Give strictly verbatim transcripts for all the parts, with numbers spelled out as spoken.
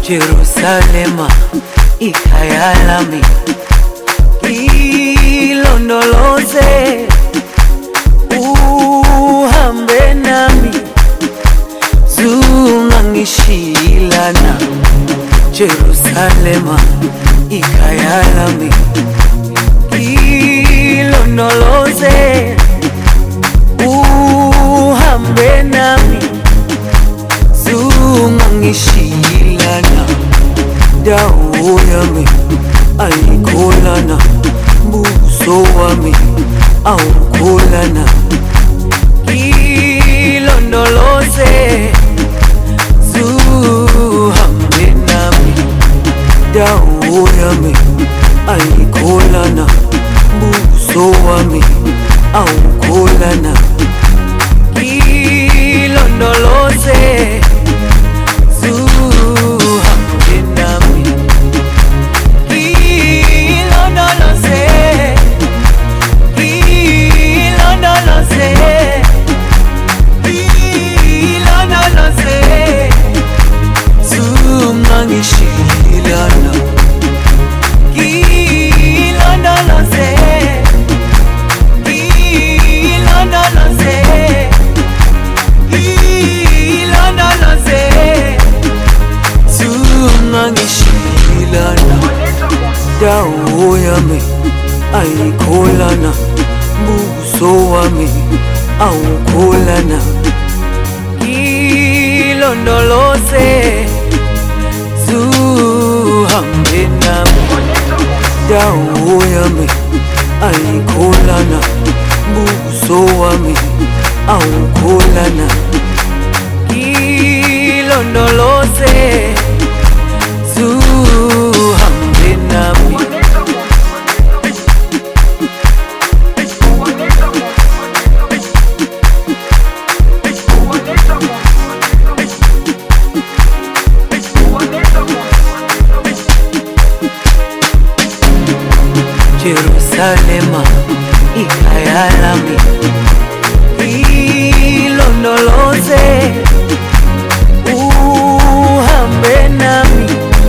Jerusalema ikhaya lami, ilondoloze uhambe nami, zungangishilana. Jerusalema ikhaya lami, ilondoloze uhambe nami, zungangishilana. Dawo yami ayikholana, buso wami awukholana. Ilondoloze zuhambe nami, dawo yami ayikholana, buso wami awukholana. Ilondoloze zuhambe nami, ilondoloze, ilondoloze, ilondoloze zungangishilana. Ilondoloze, ilondoloze, ilondoloze zungangishilana. Dawo yami ayikholana, buso wami awukholana. Ilondoloze zuhambe nami, dawo yami ayikholana, buso wami awukholana. Ilondoloze zuhambe nami. Jerusalema ikhaya lami, ilondoloze uhambe nami,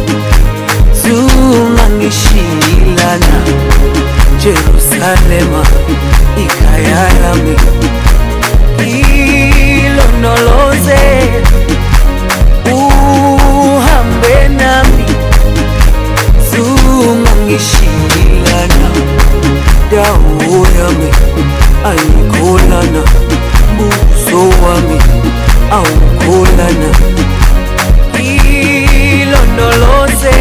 zungangishilana. Jerusalema ikhaya lami, ilondoloze uhambe nami, zungangishilana. Dawo yami ayikholana, buso wami awukholana. Ilondoloze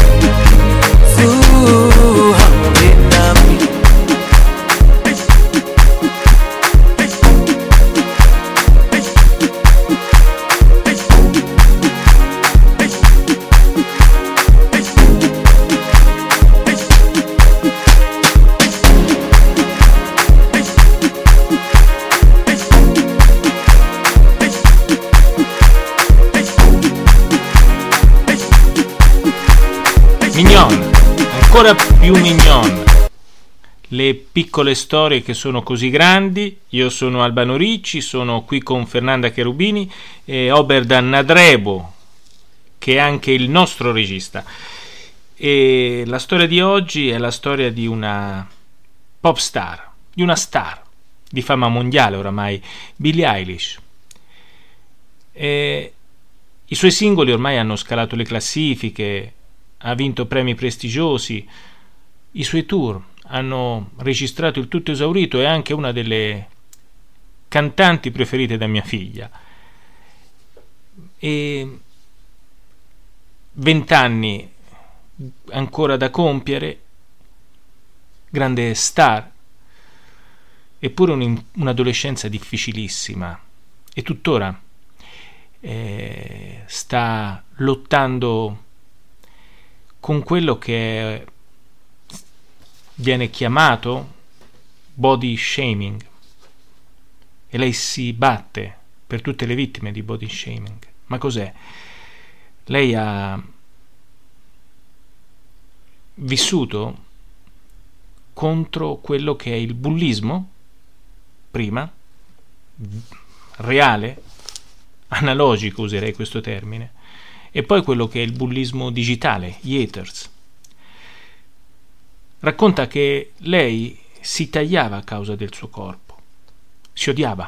zuhambe nami. Mignon, ancora più mignon. Le piccole storie che sono così grandi. Io sono Albano Ricci, sono qui con Fernanda Cherubini e Oberdan Nadrebo, che è anche il nostro regista. E la storia di oggi è la storia di una pop star, di una star di fama mondiale oramai, Billie Eilish. E i suoi singoli ormai hanno scalato le classifiche, ha vinto premi prestigiosi, i suoi tour hanno registrato il tutto esaurito, è anche una delle cantanti preferite da mia figlia. E vent'anni ancora da compiere, grande star, eppure un, un'adolescenza difficilissima, e tuttora eh, sta lottando con quello che viene chiamato body shaming, e lei si batte per tutte le vittime di body shaming. Ma cos'è? Lei ha vissuto contro quello che è il bullismo, prima, reale, analogico, userei questo termine, e poi quello che è il bullismo digitale, gli haters. Racconta che lei si tagliava a causa del suo corpo, si odiava.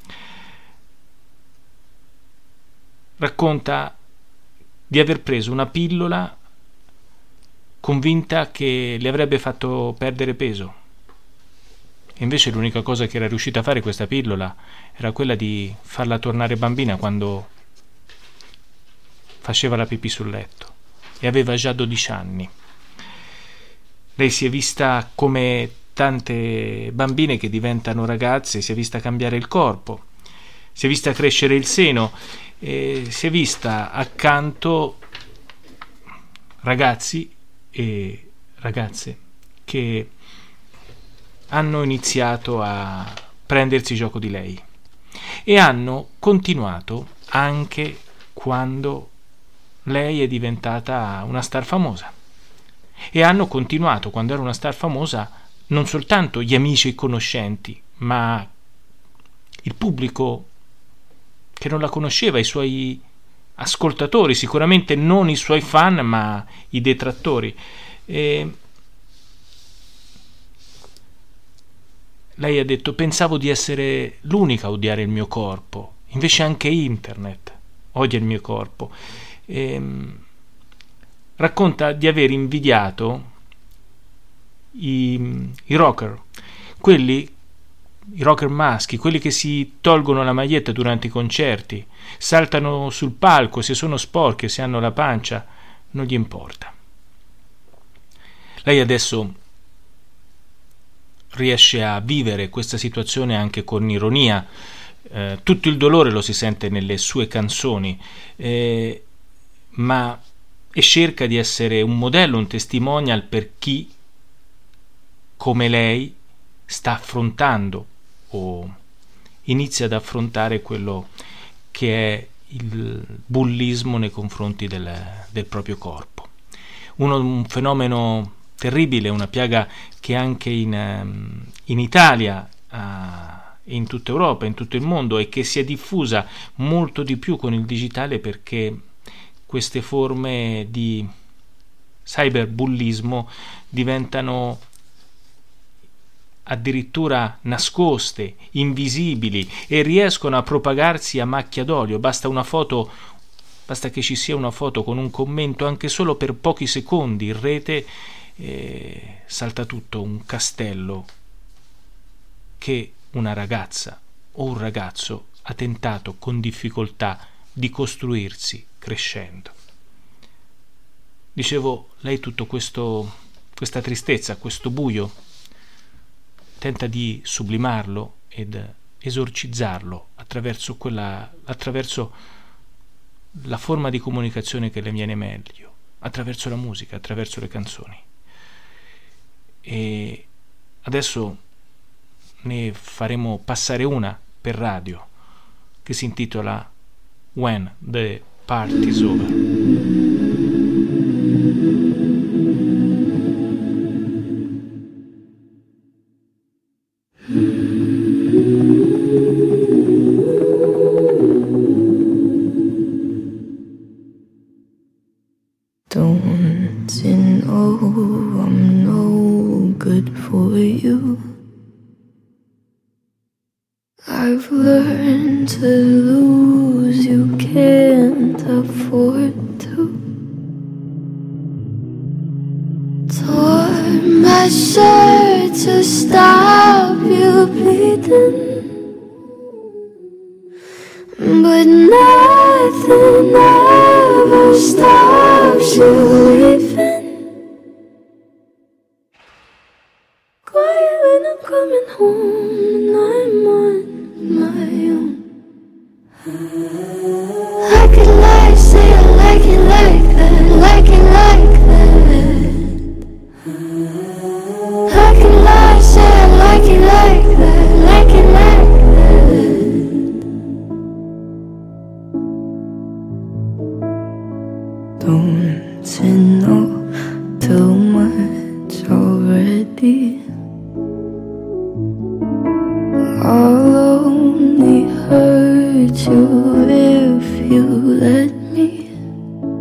Racconta di aver preso una pillola convinta che le avrebbe fatto perdere peso. E invece l'unica cosa che era riuscita a fare questa pillola era quella di farla tornare bambina quando faceva la pipì sul letto, e aveva già dodici anni. Lei si è vista come tante bambine che diventano ragazze, si è vista cambiare il corpo, si è vista crescere il seno, e si è vista accanto ragazzi e ragazze che hanno iniziato a prendersi gioco di lei e hanno continuato anche quando lei è diventata una star famosa, e hanno continuato quando era una star famosa non soltanto gli amici e i conoscenti, ma il pubblico che non la conosceva, i suoi ascoltatori, sicuramente non i suoi fan, ma i detrattori. E lei ha detto: pensavo di essere l'unica a odiare il mio corpo, invece anche internet odia il mio corpo. E racconta di aver invidiato i, i rocker, quelli i rocker maschi, quelli che si tolgono la maglietta durante i concerti, saltano sul palco, se sono sporchi, se hanno la pancia, non gli importa. Lei adesso riesce a vivere questa situazione anche con ironia, eh, tutto il dolore lo si sente nelle sue canzoni, eh, ma e cerca di essere un modello, un testimonial per chi come lei sta affrontando o inizia ad affrontare quello che è il bullismo nei confronti del, del proprio corpo. Uno, un fenomeno terribile, una piaga che anche in, in Italia e in tutta Europa, in tutto il mondo, e che si è diffusa molto di più con il digitale, perché queste forme di cyberbullismo diventano addirittura nascoste, invisibili, e riescono a propagarsi a macchia d'olio. Basta una foto, basta che ci sia una foto con un commento anche solo per pochi secondi in rete, e salta tutto un castello che una ragazza o un ragazzo ha tentato con difficoltà di costruirsi crescendo. Dicevo, lei tutto questo, questa tristezza, questo buio, tenta di sublimarlo ed esorcizzarlo attraverso quella, attraverso la forma di comunicazione che le viene meglio, attraverso la musica, attraverso le canzoni. E adesso ne faremo passare una per radio che si intitola When the Party's Over. Don't you know I'm no good for you? I've learned to lose, you can't afford to. Tore my shirt to stop you bleeding, but nothing ever stops you leaving. Quiet when I'm coming home and I'm on my own. I could lie, say I like it like that, like it like that. I could lie, say I like it like that, like it like that. Don't you know too much already? I'll only hurt you if you let me.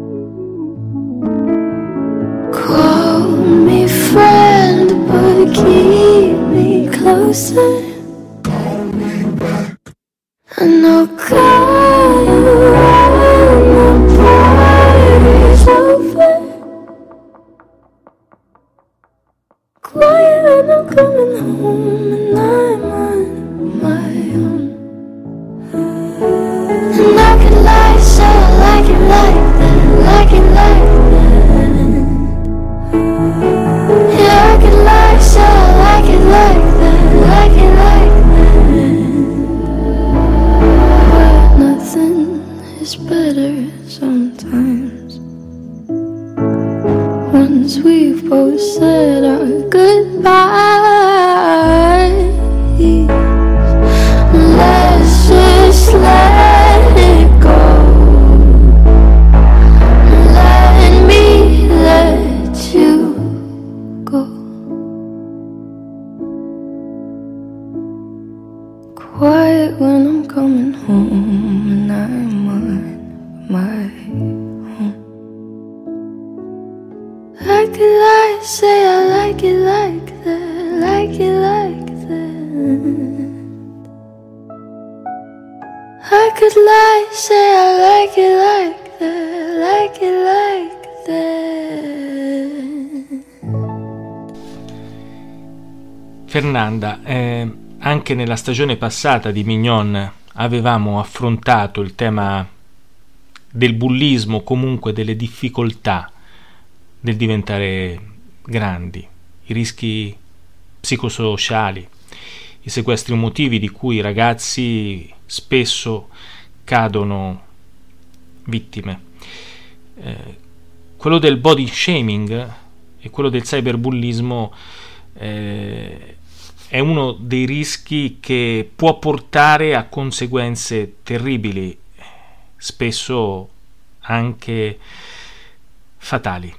better sometimes. Once we've both said our goodbyes, let's just let it go. Let me let you go. Quiet when I'm coming home and I'm on my own. I could lie, say I like it like that, like it like that. I could lie, say I like it like that, like it like that. Fernanda, eh, anche nella stagione passata di Mignon avevamo affrontato il tema del bullismo, comunque delle difficoltà del diventare grandi, i rischi psicosociali, i sequestri emotivi di cui i ragazzi spesso cadono vittime. Eh, quello del body shaming e quello del cyberbullismo eh, è uno dei rischi che può portare a conseguenze terribili, spesso anche fatali.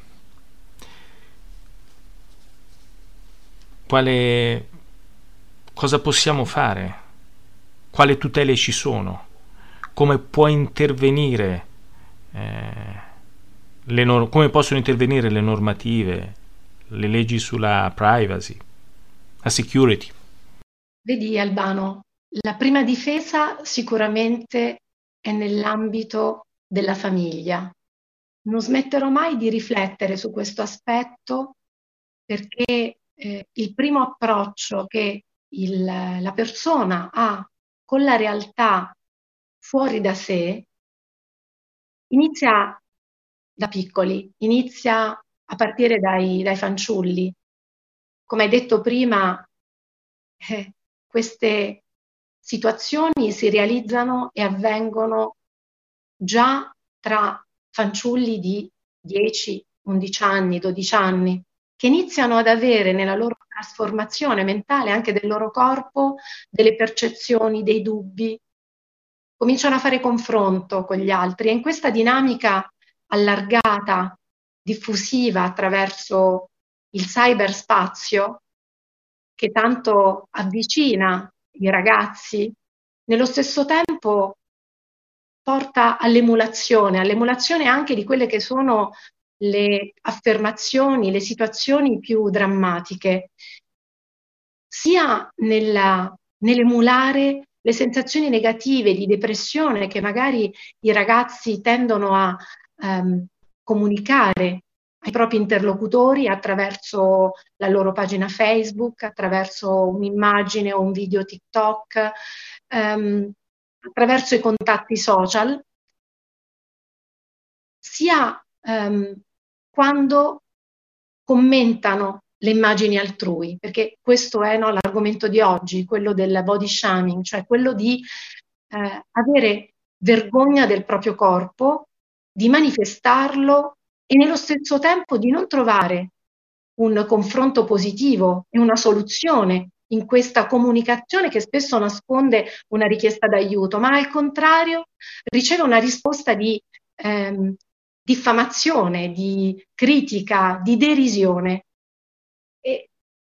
Quale cosa possiamo fare? Quali tutele ci sono? Come può intervenire eh, le nor- come possono intervenire le normative, le leggi sulla privacy, la security? Vedi Albano, la prima difesa sicuramente è nell'ambito della famiglia. Non smetterò mai di riflettere su questo aspetto perché eh, il primo approccio che il, la persona ha con la realtà fuori da sé inizia da piccoli, inizia a partire dai, dai fanciulli. Come hai detto prima, eh, queste situazioni si realizzano e avvengono già tra fanciulli di dieci, undici anni, dodici anni, che iniziano ad avere nella loro trasformazione mentale anche del loro corpo delle percezioni, dei dubbi, cominciano a fare confronto con gli altri e in questa dinamica allargata, diffusiva attraverso il cyberspazio che tanto avvicina i ragazzi, nello stesso tempo porta all'emulazione, all'emulazione anche di quelle che sono le affermazioni, le situazioni più drammatiche, sia nella, nell'emulare le sensazioni negative di depressione che magari i ragazzi tendono a ehm, comunicare ai propri interlocutori attraverso la loro pagina Facebook, attraverso un'immagine o un video TikTok, ehm, attraverso i contatti social, sia ehm, quando commentano le immagini altrui, perché questo è no, l'argomento di oggi, quello del body shaming, cioè quello di eh, avere vergogna del proprio corpo, di manifestarlo e nello stesso tempo di non trovare un confronto positivo e una soluzione in questa comunicazione che spesso nasconde una richiesta d'aiuto, ma al contrario riceve una risposta di ehm, diffamazione, di critica, di derisione. E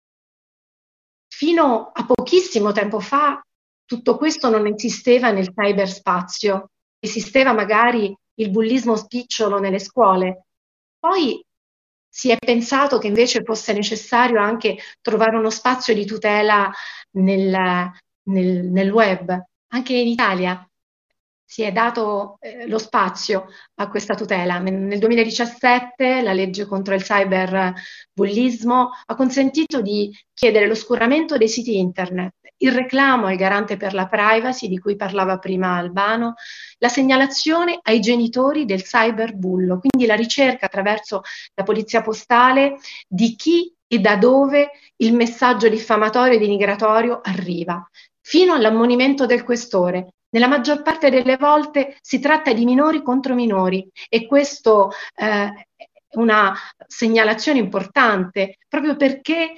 fino a pochissimo tempo fa tutto questo non esisteva nel cyberspazio, esisteva magari il bullismo spicciolo nelle scuole. Poi si è pensato che invece fosse necessario anche trovare uno spazio di tutela nel, nel, nel web. Anche in Italia si è dato eh, lo spazio a questa tutela. Nel, nel duemiladiciassette la legge contro il cyberbullismo ha consentito di chiedere l'oscuramento dei siti internet, il reclamo al garante per la privacy di cui parlava prima Albano, la segnalazione ai genitori del cyberbullo, quindi la ricerca attraverso la polizia postale di chi e da dove il messaggio diffamatorio e denigratorio arriva, fino all'ammonimento del questore. Nella maggior parte delle volte si tratta di minori contro minori e questo eh, è una segnalazione importante proprio perché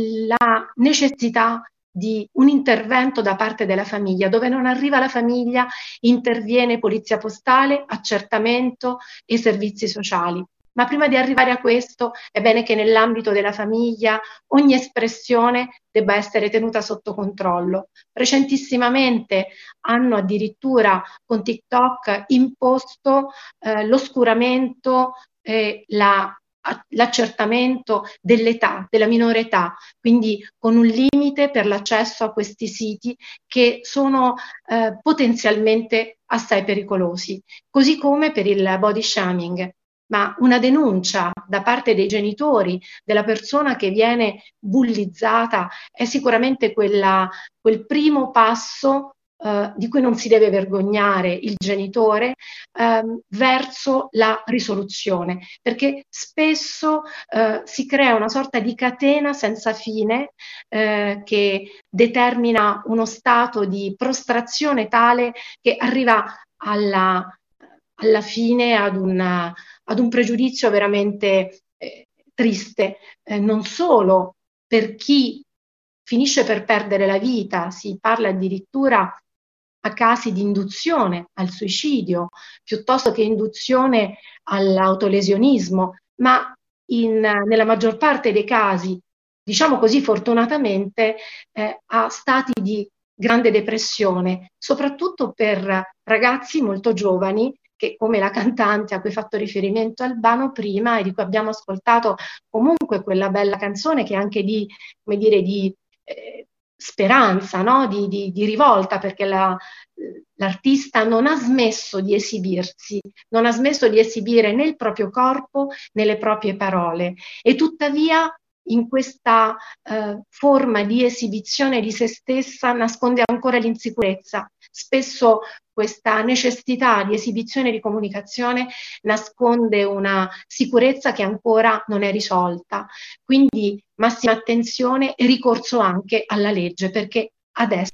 la necessità di un intervento da parte della famiglia, dove non arriva la famiglia, interviene polizia postale, accertamento e servizi sociali. Ma prima di arrivare a questo è bene che nell'ambito della famiglia ogni espressione debba essere tenuta sotto controllo. Recentissimamente hanno addirittura con TikTok imposto eh, l'oscuramento e la l'accertamento dell'età, della minore età, quindi con un limite per l'accesso a questi siti che sono eh, potenzialmente assai pericolosi, così come per il body shaming. Ma una denuncia da parte dei genitori della persona che viene bullizzata è sicuramente quella, quel primo passo Uh, di cui non si deve vergognare il genitore um, verso la risoluzione, perché spesso uh, si crea una sorta di catena senza fine uh, che determina uno stato di prostrazione tale che arriva alla, alla fine ad, una, ad un pregiudizio veramente eh, triste, eh, non solo per chi finisce per perdere la vita, si parla addirittura a casi di induzione al suicidio, piuttosto che induzione all'autolesionismo, ma in, nella maggior parte dei casi, diciamo così fortunatamente, eh, a stati di grande depressione, soprattutto per ragazzi molto giovani che, come la cantante a cui ho fatto riferimento Albano prima e di cui abbiamo ascoltato comunque quella bella canzone che è anche di, come dire, di eh, speranza, no? di, di, di rivolta, perché la, l'artista non ha smesso di esibirsi, non ha smesso di esibire né il proprio corpo né le proprie parole e tuttavia in questa eh, forma di esibizione di se stessa nasconde ancora l'insicurezza. Spesso questa necessità di esibizione e di comunicazione nasconde una sicurezza che ancora non è risolta. Quindi massima attenzione e ricorso anche alla legge, perché adesso...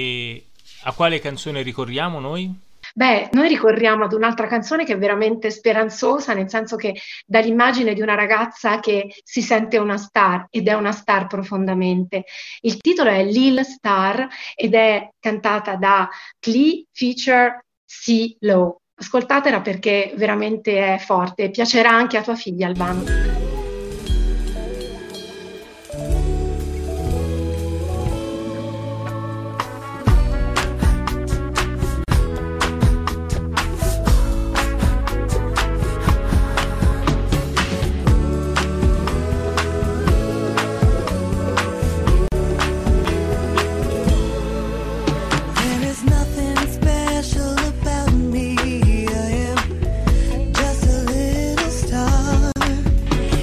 E a quale canzone ricorriamo noi? Beh, noi ricorriamo ad un'altra canzone che è veramente speranzosa, nel senso che dà l'immagine di una ragazza che si sente una star ed è una star profondamente. Il titolo è Lil Star ed è cantata da Klee feature C-Lo. Ascoltatela perché veramente è forte e piacerà anche a tua figlia, Albano. Just a little star.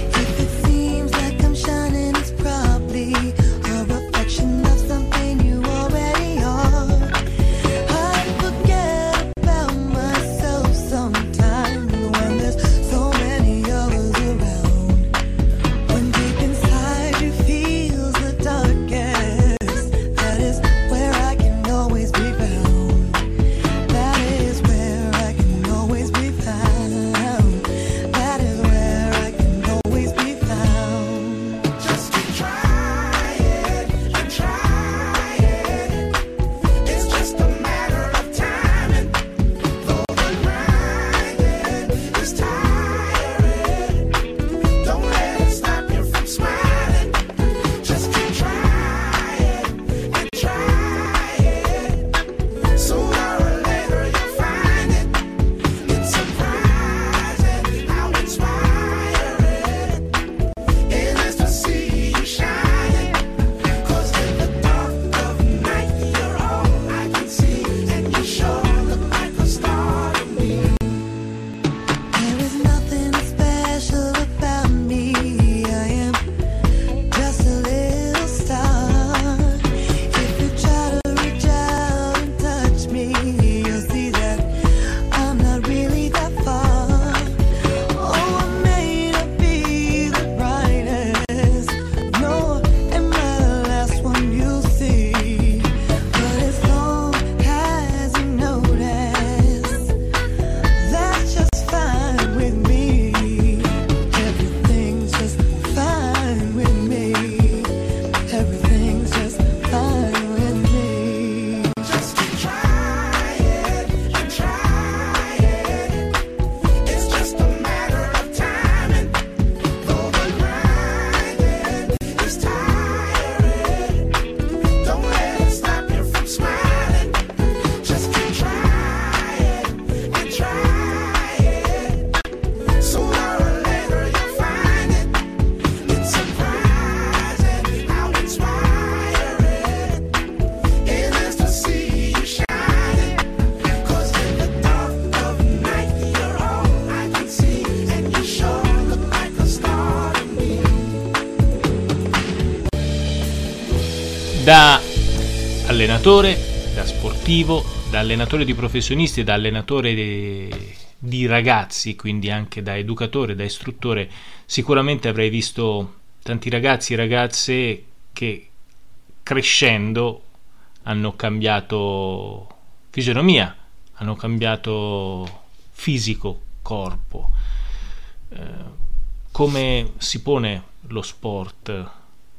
Da allenatore, da sportivo, da allenatore di professionisti e da allenatore di, di ragazzi, quindi anche da educatore, da istruttore, sicuramente avrai visto tanti ragazzi e ragazze che crescendo hanno cambiato fisionomia, hanno cambiato fisico, corpo. Eh, come si pone lo sport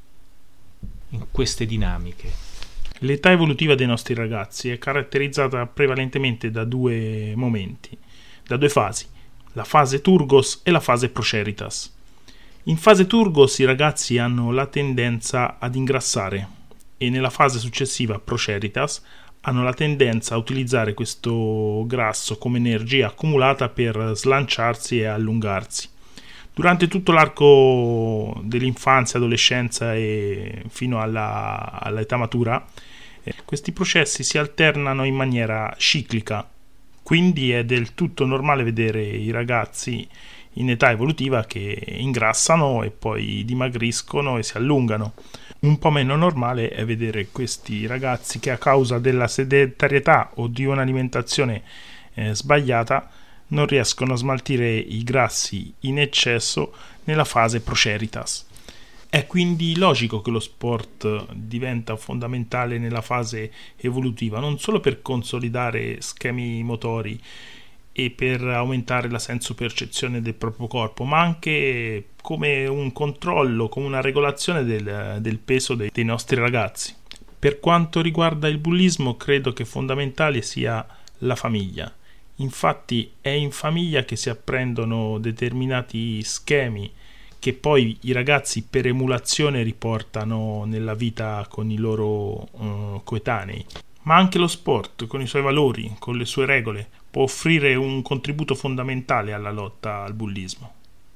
in queste dinamiche? L'età evolutiva dei nostri ragazzi è caratterizzata prevalentemente da due momenti, da due fasi, la fase Turgos e la fase Proceritas. In fase Turgos i ragazzi hanno la tendenza ad ingrassare e nella fase successiva Proceritas hanno la tendenza a utilizzare questo grasso come energia accumulata per slanciarsi e allungarsi. Durante tutto l'arco dell'infanzia, adolescenza e fino alla, all'età matura, eh, questi processi si alternano in maniera ciclica, quindi è del tutto normale vedere i ragazzi in età evolutiva che ingrassano e poi dimagriscono e si allungano. Un po' meno normale è vedere questi ragazzi che a causa della sedentarietà o di un'alimentazione eh, sbagliata non riescono a smaltire i grassi in eccesso nella fase Proceritas. È quindi logico che lo sport diventa fondamentale nella fase evolutiva, non solo per consolidare schemi motori e per aumentare la sensopercezione del proprio corpo, ma anche come un controllo, come una regolazione del, del peso dei, dei nostri ragazzi. Per quanto riguarda il bullismo, credo che fondamentale sia la famiglia. Infatti è in famiglia che si apprendono determinati schemi che poi i ragazzi per emulazione riportano nella vita con i loro uh, coetanei. Ma anche lo sport, con i suoi valori, con le sue regole, può offrire un contributo fondamentale alla lotta al bullismo.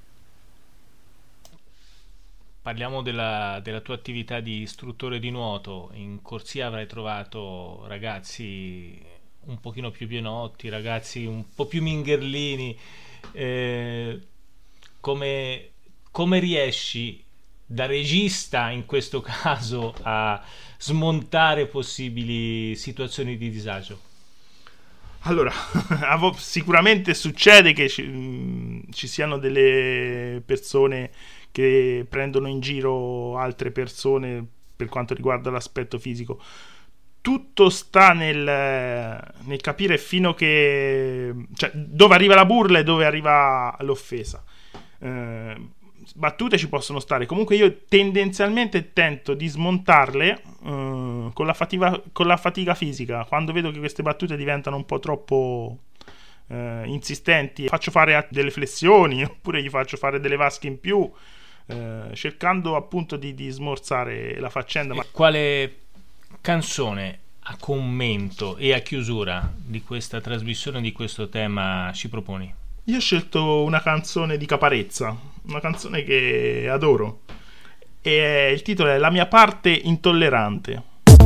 Parliamo della, della tua attività di istruttore di nuoto. In corsia avrai trovato ragazzi un pochino più pienotti, ragazzi un po' più mingherlini. Eh, come, come riesci da regista in questo caso a smontare possibili situazioni di disagio? Allora, sicuramente succede che ci, ci siano delle persone che prendono in giro altre persone per quanto riguarda l'aspetto fisico. Tutto sta nel, nel capire fino che, cioè, dove arriva la burla e dove arriva l'offesa. Eh, battute ci possono stare. Comunque io tendenzialmente tento di smontarle uh, con la fatica, con la fatica fisica. Quando vedo che queste battute diventano un po' troppo uh, insistenti, faccio fare delle flessioni oppure gli faccio fare delle vasche in più, uh, cercando appunto di, di smorzare la faccenda. E quale canzone a commento e a chiusura di questa trasmissione, di questo tema, ci proponi? Io ho scelto una canzone di Caparezza, una canzone che adoro, e il titolo è La mia parte intollerante.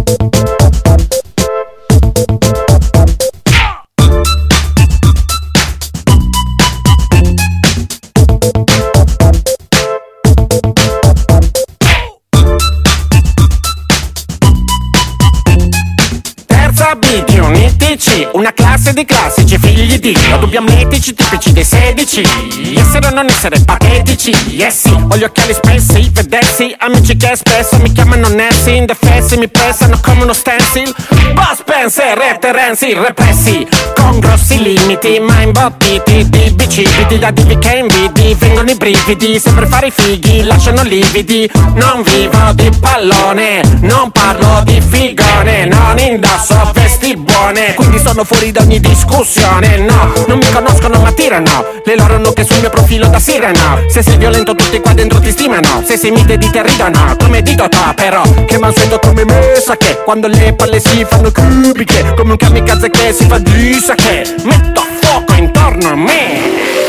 B di un I T C, una classe di classici figli di Dio, dubbi amletici tipici dei sedici, essere o non essere patetici, yes sì, ho gli occhiali spessi, vedessi, amici che spesso mi chiamano Nancy, indefessi, mi pressano come uno stencil, Buzz Spencer e Terenzi, repressi, con grossi limiti, ma imbottiti di bicipiti, da divi che invidi, vengono i brividi, sempre fare i fighi, lasciano lividi, non vivo di pallone, non parlo di figone, non indosso vesti buone, quindi sono fuori da ogni discussione, no, non mi conoscono ma tirano, le loro nuche sul mio profilo da sirena, se sei violento tutti qua dentro ti stimano, se sei mite di te ridono, come dito to però, che mansueto come me, sa che, quando le palle si fanno cubiche, come un kamikaze che si fa di sa che, metto fuoco intorno a me.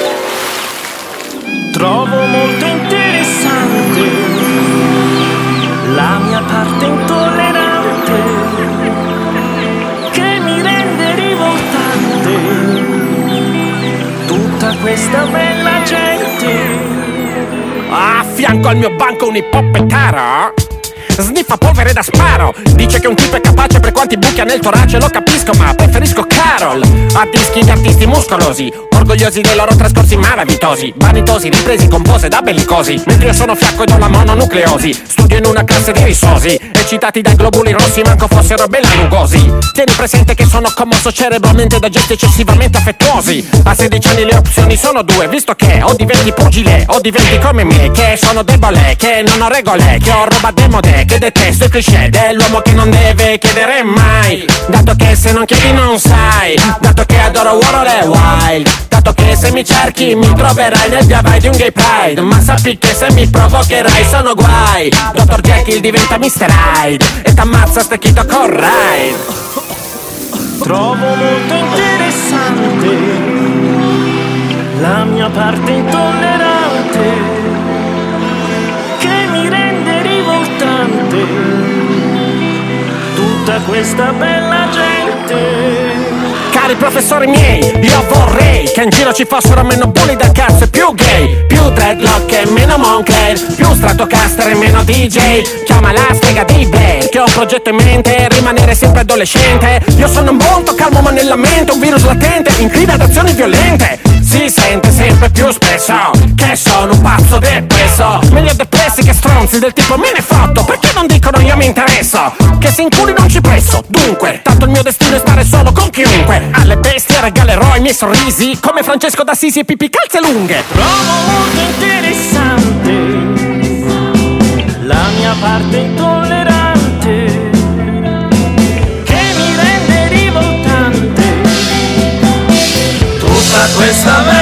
Trovo molto interessante la mia parte intollerante, tutta questa bella gente. A fianco al mio banco un ippopettaro sniffa polvere da sparo. Dice che un tipo è capace per quanti buchi ha nel torace, lo capisco ma preferisco Carol. A dischi di artisti muscolosi, orgogliosi dei loro trascorsi malavitosi, vanitosi, ripresi con pose da bellicosi, mentre io sono fiacco ed ho la mononucleosi. Studio in una classe di risosi, eccitati dai globuli rossi manco fossero bellanugosi. Tieni presente che sono commosso cerebralmente da gesti eccessivamente affettuosi. A sedici anni le opzioni sono due, visto che o diventi pugile o diventi come me, che sono debole, che non ho regole, che ho roba demode, che detesto il cliché dell'uomo che non deve chiedere mai, dato che se non chiedi non sai, dato che adoro Warhol e Wild, dato che se mi cerchi mi troverai nel via vai di un gay pride, ma sappi che se mi provocherai sono guai. Dottor Jekyll diventa mister Hyde e t'ammazza stecchito con Ride. Trovo molto interessante la mia parte intollerante che mi rende rivoltante tutta questa bella gente. Cari professori miei, io vorrei che in giro ci fossero meno bulli da cazzo e più gay, più dreadlock e meno Moncler, più Stratocaster e meno D J. Chiama la strega di Blair, che ho un progetto in mente, rimanere sempre adolescente. Io sono molto calmo ma nella mente un virus latente, inclina ad azioni violente. Si sente sempre più spesso che sono un pazzo depresso, meglio depressi che stronzi del tipo me ne fotto, perché non dicono io mi interesso, che se in culi non ci presso. Dunque, tanto il mio destino è stare solo con chiunque, alle bestie regalerò i miei sorrisi come Francesco d'Assisi e Pippi calze lunghe. Trovo molto interessante la mia parte intollerante che mi rende rivoltante tutta questa